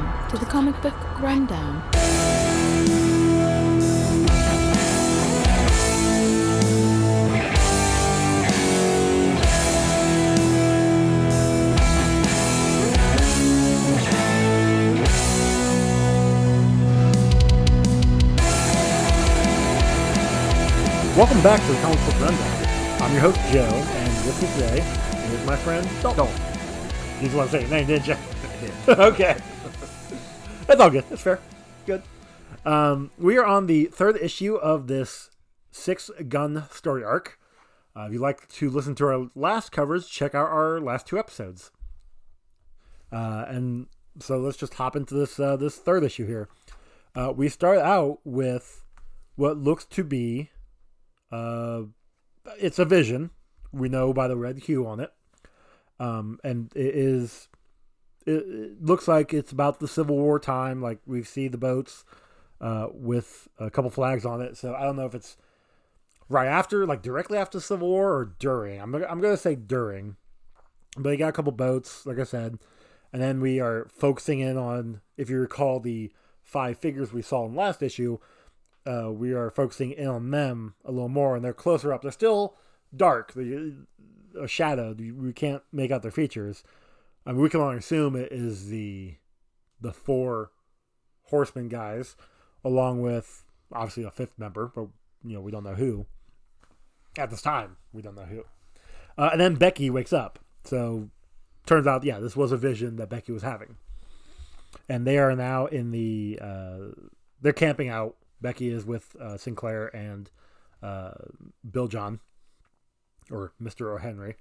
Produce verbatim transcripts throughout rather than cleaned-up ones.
Welcome to the Comic Book Rundown. Welcome back to the Comic Book Rundown. I'm your host, Joe, and with me today is my friend, Dalton. He's the one saying name, didn't you? I did. Okay. That's all good. That's fair. Good. Um, we are on the third issue of this six-gun story arc. Uh, if you'd like to listen to our last covers, check out our last two episodes. Uh, and so let's just hop into this uh, this third issue here. Uh, we start out with what looks to be Uh, it's a vision. We know by the red hue on it. Um, and it is, it, it looks like it's about the Civil War time. Like we see the boats, uh, with a couple flags on it. So I don't know if it's right after, like directly after the Civil War or during. I'm, I'm going to say during, but you got a couple boats, like I said. And then we are focusing in on, if you recall the five figures we saw in last issue, Uh, we are focusing in on them a little more, and they're closer up. They're still dark, they're a shadow. We can't make out their features. I mean, we can only assume it is the the four horsemen guys, along with obviously a fifth member, but you know we don't know who. At this time, we don't know who. Uh, and then Becky wakes up. So turns out, yeah, this was a vision that Becky was having, and they are now in the. Uh, they're camping out. Becky is with uh, Sinclair and uh, Bill John, or Mister O'Henry.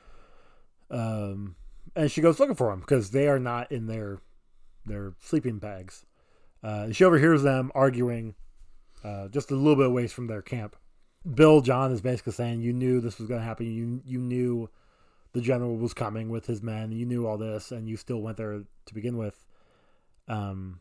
Um, and she goes looking for them because they are not in their their sleeping bags. Uh, she overhears them arguing uh, just a little bit away from their camp. Bill John is basically saying, you knew this was going to happen. You, you knew the general was coming with his men. You knew all this, and you still went there to begin with. Um.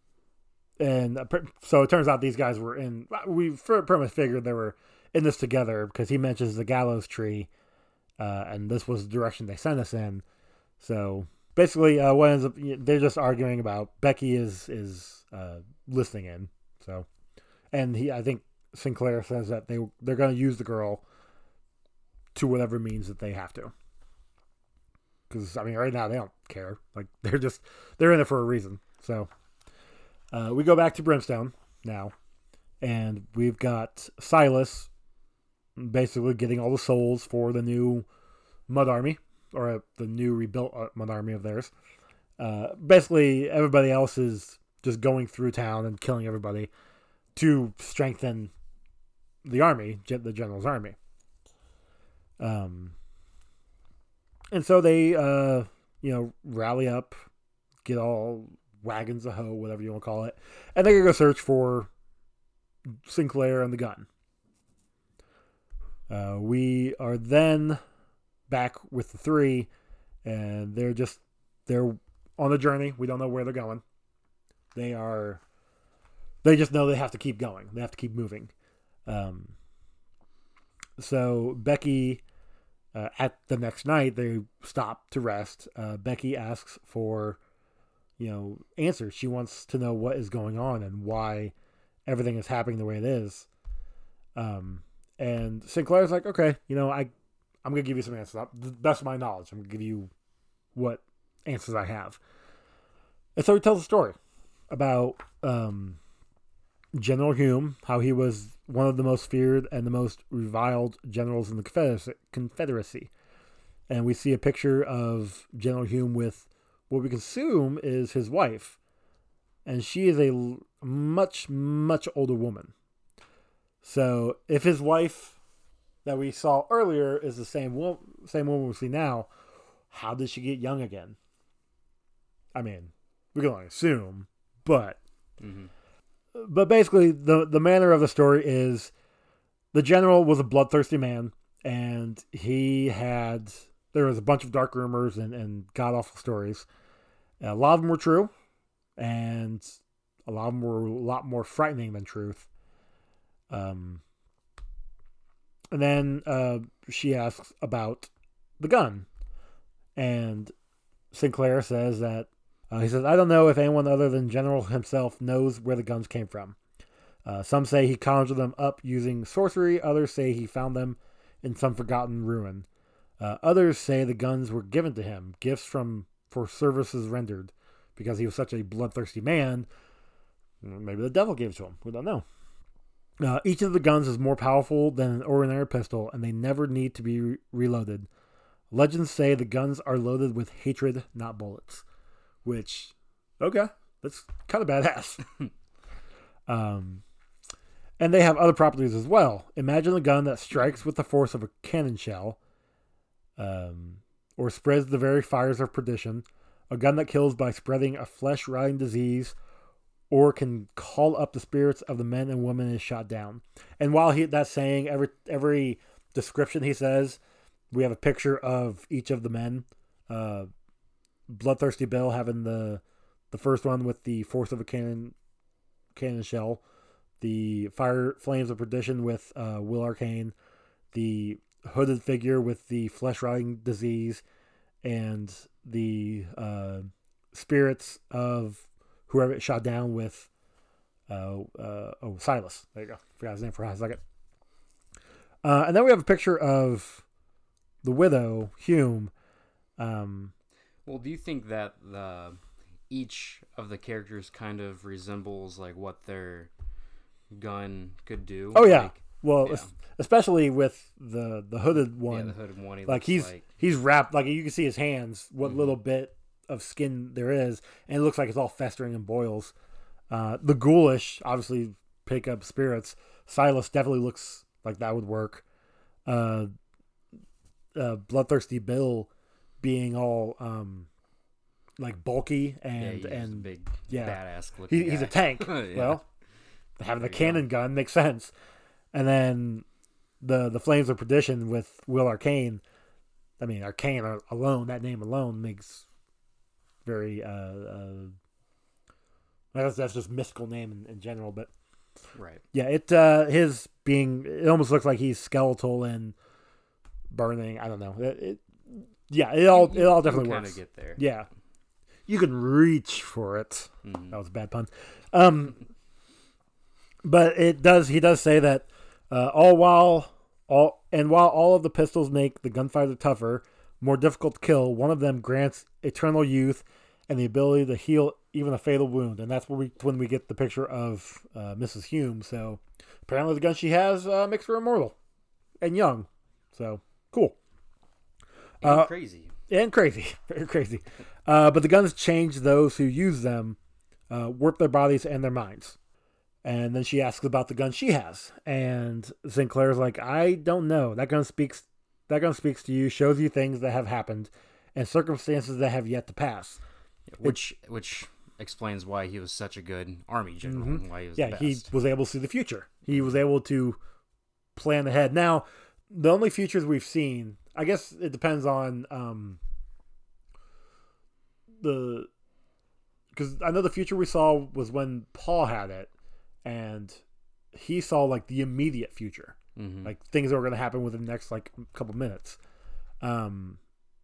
And so it turns out these guys were in, we pretty much figured they were in this together because he mentions the gallows tree, uh, and this was the direction they sent us in. So basically, uh, what ends up, they're just arguing about Becky is is uh, listening in. So, and he, I think Sinclair says that they they're going to use the girl to whatever means that they have to. Because I mean, right now they don't care. Like they're just they're in it for a reason. So. Uh, we go back to Brimstone now, and we've got Silas basically getting all the souls for the new Mud Army, or uh, the new rebuilt Mud Army of theirs. Uh, basically, everybody else is just going through town and killing everybody to strengthen the army, the general's army. Um, and so they, uh, you know, rally up, get all wagons of hoe, whatever you want to call it, and they're going to go search for Sinclair and the gun. Uh, we are then back with the three, and they're just, they're on a journey. We don't know where they're going. They are, they just know they have to keep going. They have to keep moving. Um, so Becky, uh, at the next night, they stop to rest. Uh, Becky asks for you know, answers. She wants to know what is going on and why everything is happening the way it is. Um, and Sinclair's like, okay, you know, I, I'm going to give you some answers. The best of my knowledge, I'm going to give you what answers I have. And so he tells a story about um, General Hume, how he was one of the most feared and the most reviled generals in the Confederacy. Confederacy. And we see a picture of General Hume with what we can assume is his wife. And she is a much, much older woman. So if his wife that we saw earlier is the same, wo- same woman we see now, how did she get young again? I mean, we can only assume, but... Mm-hmm. But basically, the, the manner of the story is the general was a bloodthirsty man, and he had... There was a bunch of dark rumors and, and god-awful stories. A lot of them were true, and a lot of them were a lot more frightening than truth. Um, and then uh, she asks about the gun, and Sinclair says that Uh, he says, I don't know if anyone other than General himself knows where the guns came from. Uh, some say he conjured them up using sorcery. Others say he found them in some forgotten ruin. Uh, others say the guns were given to him, gifts from for services rendered, because he was such a bloodthirsty man. Maybe the devil gave it to him. We don't know. Uh, each of the guns is more powerful than an ordinary pistol, and they never need to be re- reloaded. Legends say the guns are loaded with hatred, not bullets. Which, okay, that's kind of badass. um, and they have other properties as well. Imagine a gun that strikes with the force of a cannon shell, um, or spreads the very fires of perdition. A gun that kills by spreading a flesh-rotting disease, or can call up the spirits of the men and women is shot down. And while he that's saying, every every description he says, we have a picture of each of the men. Uh, Bloodthirsty Bill having the the first one with the force of a cannon cannon shell, the fire flames of perdition with uh, Will Arcane, the hooded figure with the flesh rotting disease, and the uh, spirits of whoever it shot down with. Uh, uh, oh, Silas. There you go. Forgot his name for a second. Uh, and then we have a picture of the widow, Hume. Um, Well, do you think that the each of the characters kind of resembles like what their gun could do? Oh yeah. Like, well, yeah. es- especially with the the hooded one. Yeah, the hooded one. He like looks he's like, he's wrapped. Like you can see his hands, what Mhm. little bit of skin there is, and it looks like it's all festering and boils. Uh, the ghoulish, obviously, pick up spirits. Silas definitely looks like that would work. Uh, uh, Bloodthirsty Bill being all um, like bulky yeah, and he's a and big yeah. badass looking he, he's a guy. tank. Yeah. Well, having the There you cannon gun makes sense. And then the the Flames of Perdition with Will Arcane. I mean, Arcane alone, that name alone makes very. Uh, uh, that's that's just mystical name in, in general, but Right. yeah, it uh, his being it almost looks like he's skeletal and burning. I don't know. It, it yeah, it all You- it all you definitely can works. kinda get there. Yeah, you can reach for it. Mhm. That was a bad pun. Um, but it does. He does say that uh, all while all and while all of the pistols make the gunfighter tougher, more difficult to kill, one of them grants eternal youth and the ability to heal even a fatal wound. And that's when we when we get the picture of uh, Missus Hume. So apparently, the gun she has uh, makes her immortal and young. So cool. And Uh, crazy. And crazy, very crazy. Uh, but the guns change those who use them, uh, warp their bodies and their minds. And then she asks about the gun she has, and Sinclair's like, "I don't know. That gun speaks. That gun speaks to you, shows you things that have happened, and circumstances that have yet to pass." Which which explains why he was such a good army general. Mhm. And why he was Yeah, the he best. was able to see the future. He was able to plan ahead. Now, the only futures we've seen, I guess it depends on um, the, because I know the future we saw was when Paul had it, and he saw like the immediate future, Mhm. like things that were going to happen within the next like couple minutes. Um,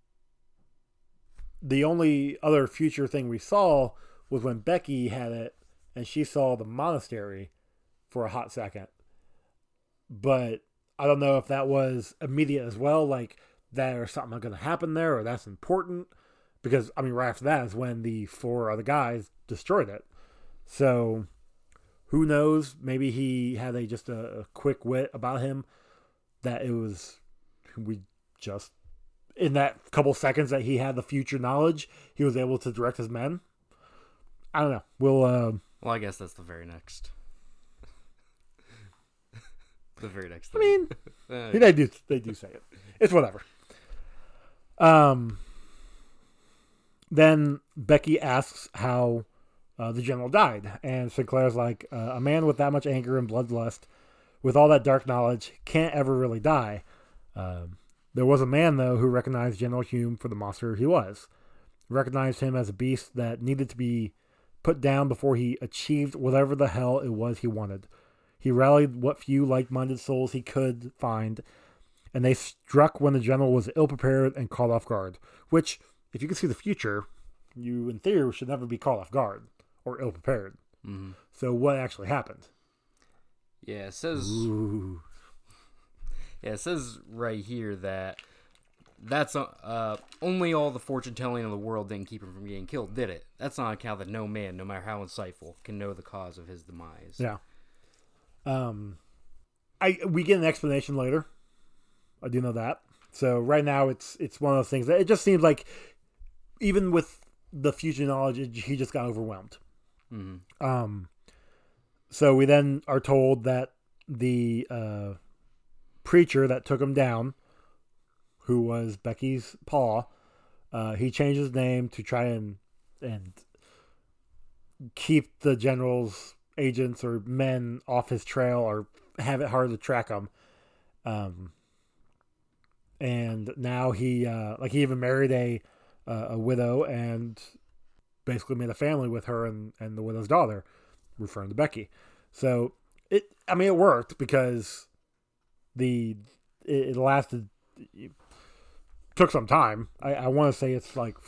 the only other future thing we saw was when Becky had it, and she saw the monastery for a hot second. But I don't know if that was immediate as well, like there's something going to happen there, or that's important. Because, I mean, right after that is when the four other guys destroyed it. So, who knows? Maybe he had a just a, a quick wit about him that it was, we just, in that couple seconds that he had the future knowledge, he was able to direct his men. I don't know. We'll, uh, Well, I guess that's the very next. the very next I thing. mean, Uh, they do, they do say it. It's whatever. Um, then Becky asks how uh, the general died, and Sinclair's like, uh, a man with that much anger and bloodlust, with all that dark knowledge, can't ever really die. Um, there was a man, though, who recognized General Hume for the monster he was. Recognized him as a beast that needed to be put down before he achieved whatever the hell it was he wanted. He rallied what few like-minded souls he could find, and they struck when the general was ill-prepared and caught off guard. Which, if you can see the future, you in theory should never be caught off guard or ill prepared. Mm-hmm. So what actually happened? Yeah, it says. Ooh. Yeah, it says right here that that's uh only all the fortune telling in the world didn't keep him from getting killed, did it? That's on account that no man, no matter how insightful, can know the cause of his demise. Yeah. Um, I we get an explanation later. I do know that. So right now it's it's one of those things that it just seems like even with the future knowledge, it, he just got overwhelmed. Mm-hmm. Um, so we then are told that the uh, preacher that took him down, who was Becky's pa, uh, he changed his name to try and and keep the general's agents or men off his trail or have it hard to track him. Um, and now he uh, like he even married a uh, a widow and basically made a family with her and, and the widow's daughter, referring to Becky. So it, I mean, it worked because the it, it lasted. It took some time. I, I want to say it's like,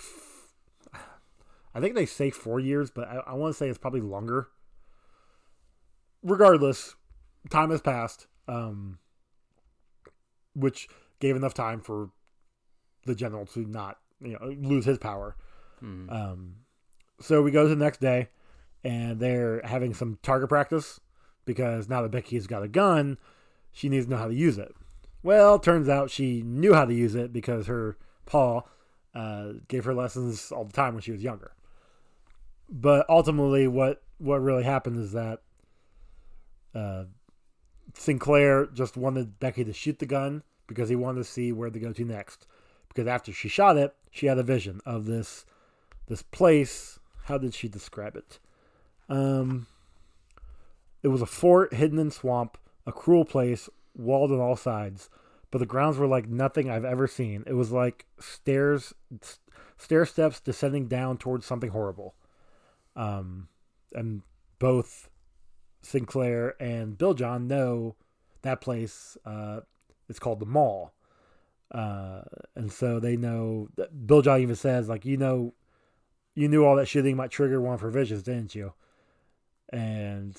I think they say four years, but I, I want to say it's probably longer. Regardless, time has passed, um, which gave enough time for the general to not, you know, lose his power. Mm-hmm. Um, so we go to the next day, and they're having some target practice because now that Becky's got a gun, she needs to know how to use it. Well, turns out she knew how to use it because her pa uh, gave her lessons all the time when she was younger. But ultimately, what what really happened is that uh, Sinclair just wanted Becky to shoot the gun because he wanted to see where to go to next. Because after she shot it, she had a vision of this this place. How did she describe it? Um, it was a fort hidden in swamp, a cruel place, walled on all sides, but the grounds were like nothing I've ever seen. It was like stairs, stair steps descending down towards something horrible. Um, and both Sinclair and Bill John know that place. Uh, it's called the Mall. Uh, and so they know that Bill John even says, like, you know, you knew all that shooting might trigger one of her visions, didn't you? And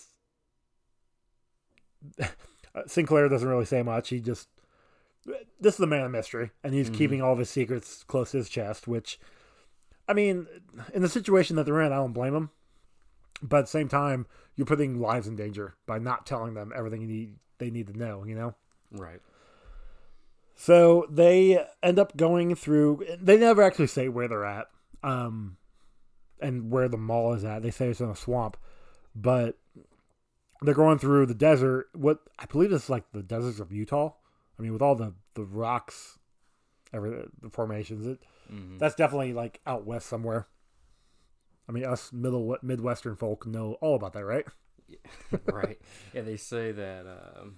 Sinclair doesn't really say much. He just, this is the man of mystery, and he's mm-hmm. keeping all of his secrets close to his chest, which, I mean, in the situation that they're in, I don't blame him. But at the same time, you're putting lives in danger by not telling them everything you need, they need to know, you know? Right. So they end up going through, they never actually say where they're at. Um, and where the mall is at. They say it's in a swamp, but they're going through the desert. What I believe is like the deserts of Utah. I mean, with all the, the rocks, every the formations, it mm-hmm. that's definitely like out west somewhere. I mean, us middle Midwestern folk know all about that, right? Yeah, right. Yeah, they say that. Um...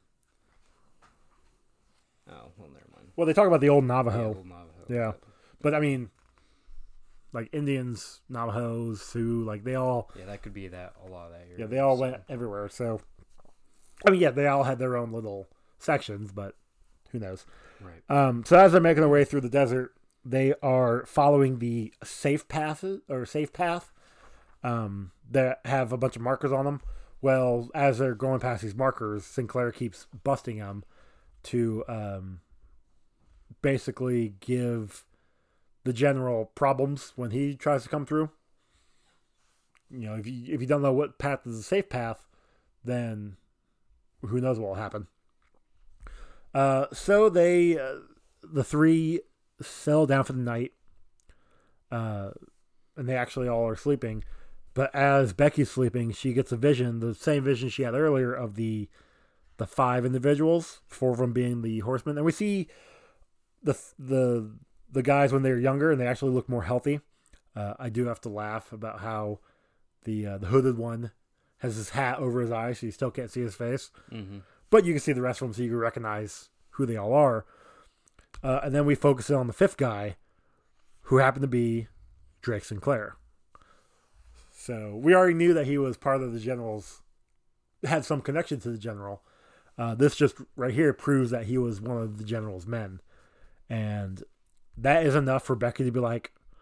Oh, well, never mind. Well, they talk about the old Navajo. Yeah, old Navajo. Yeah, but I mean, like Indians, Navajos, Sioux, like they all. Yeah, that could be that a lot of that area. Yeah, they all so. went everywhere. So, I mean, yeah, they all had their own little sections, but who knows? Right. Um. So as they're making their way through the desert, they are following the safe path or safe path, um, that have a bunch of markers on them. Well, as they're going past these markers, Sinclair keeps busting them to um, basically give the general problems when he tries to come through. You know, if you if you don't know what path is a safe path, then who knows what will happen. Uh, so they, uh, the three, settle down for the night, uh, and they actually all are sleeping. But as Becky's sleeping, she gets a vision, the same vision she had earlier of the the five individuals, four of them being the horsemen, and we see the the the guys when they're younger and they actually look more healthy. Uh, I do have to laugh about how the uh, the hooded one has his hat over his eyes, so you still can't see his face, mm-hmm. but you can see the rest of them, so you can recognize who they all are. Uh, and then we focus in on the fifth guy, who happened to be Drake Sinclair. So we already knew that he was part of the general's, had some connection to the general. Uh, this just right here proves that he was one of the general's men. And that is enough for Becky to be like,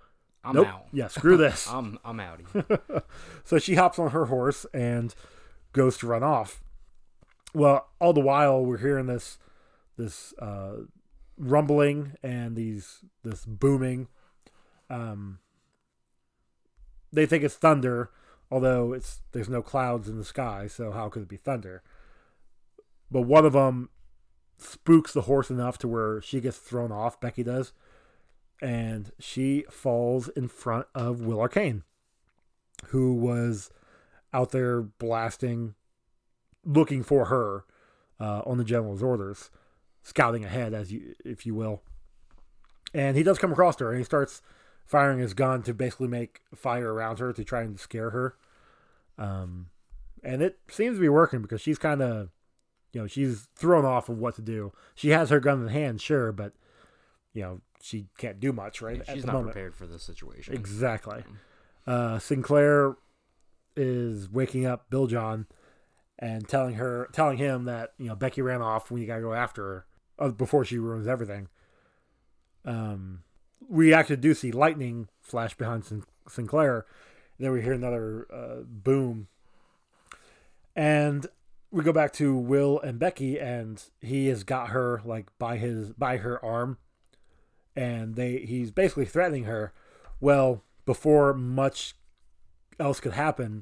I'm nope. out. Yeah, screw this. I'm I'm outie. So she hops on her horse and goes to run off. Well, all the while we're hearing this this uh, rumbling and these this booming. Um, they think it's thunder, although it's there's no clouds in the sky, so how could it be thunder? But one of them spooks the horse enough to where she gets thrown off. Becky does. And she falls in front of Will Arcane, who was out there blasting, looking for her uh, on the general's orders, scouting ahead, as you, if you will. And he does come across her, and he starts firing his gun to basically make fire around her to try and scare her. Um, and it seems to be working because she's kind of, you know, she's thrown off of what to do. She has her gun in hand, sure, but you know, she can't do much, right? Yeah, she's at the not moment. prepared for this situation. Exactly. Uh, Sinclair is waking up Bill John and telling her, telling him that, you know, Becky ran off when you gotta go after her uh, before she ruins everything. Um, we actually do see lightning flash behind Sin- Sinclair. And then we hear another uh, boom. And we go back to Will and Becky, and he has got her like by his by her arm. And they he's basically threatening her. Well, before much else could happen,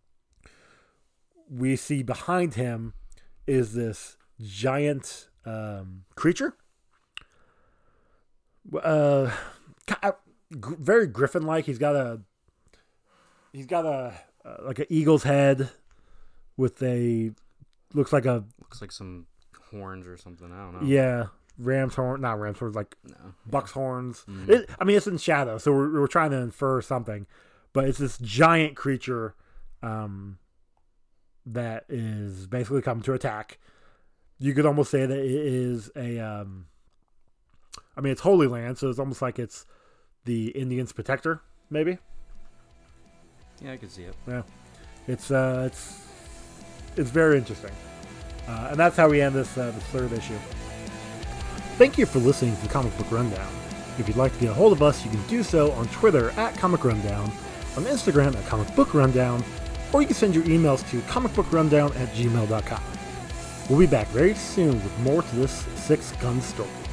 we see behind him is this giant um, creature. Uh, very Griffin-like. He's got a he's got a uh, like an eagle's head with a looks like a Looks like some horns or something. I don't know. yeah. Ram's horn, not ram's horns, like No. buck's horns. Mm. It, I mean, it's in shadow, so we're, we're trying to infer something. But it's this giant creature um, that is basically coming to attack. You could almost say that it is a... Um, I mean, it's Holy Land, so it's almost like it's the Indians' protector, maybe? Yeah, I can see it. Yeah. It's, uh, it's, it's very interesting. Uh, and that's how we end this, uh, this third issue. Thank you for listening to the Comic Book Rundown. If you'd like to get a hold of us, you can do so on Twitter at Comic Rundown, on Instagram at Comic Book Rundown, or you can send your emails to comicbookrundown at gmail dot com. We'll be back very soon with more to this Six Gun story.